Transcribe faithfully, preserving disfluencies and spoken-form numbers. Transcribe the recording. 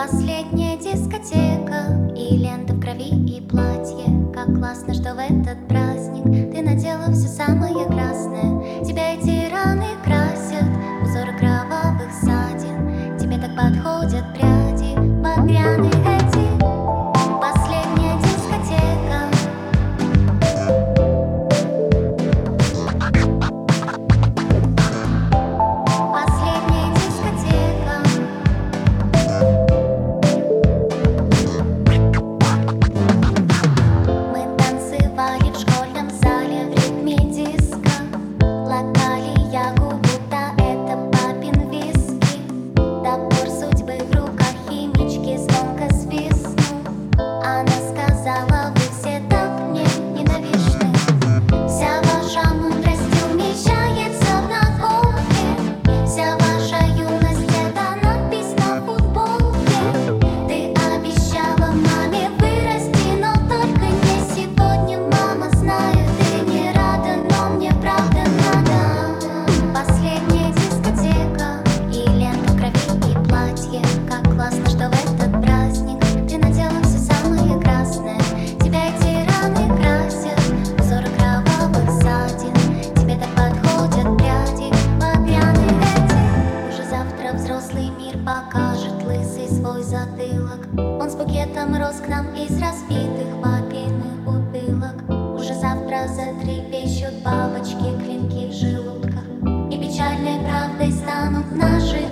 Последняя дискотека, и лента в крови, и платье. Как классно, что в этот праздник ты надела все самое красное. Тебя эти раны красят, узоры кровавых ссадин. Тебе так подходят пряди багряные эти. Последняя дискотека. Последняя дискотека. Мы танцевали в школьном зале в ритме диска. Локали ягу, будто это папин виски. Топор судьбы в руках химички звонко свистнул. Она сказала: вы все так мне ненавистны. Вся ваша мудрость умещается в наколке. Вся ваша юность — это надпись на футболке. Ты обещала маме вырасти, но только не сегодня. Мама, знаю, ты не рада, но мне правда надо. Последняя дискотека, и лента в крови, и платье. Как классно, что в этот праздник ты надела все самое красное. Тебя эти раны красят, узоры кровавых ссадин. Тебе так подходят пряди багряные эти. Уже завтра взрослый мир покажет лысый свой затылок. Он с букетом роз к нам из разбитых папиных бутылок. Уже завтра затрепещут бабочки, клинки в желудках, и печальной правдой станут наши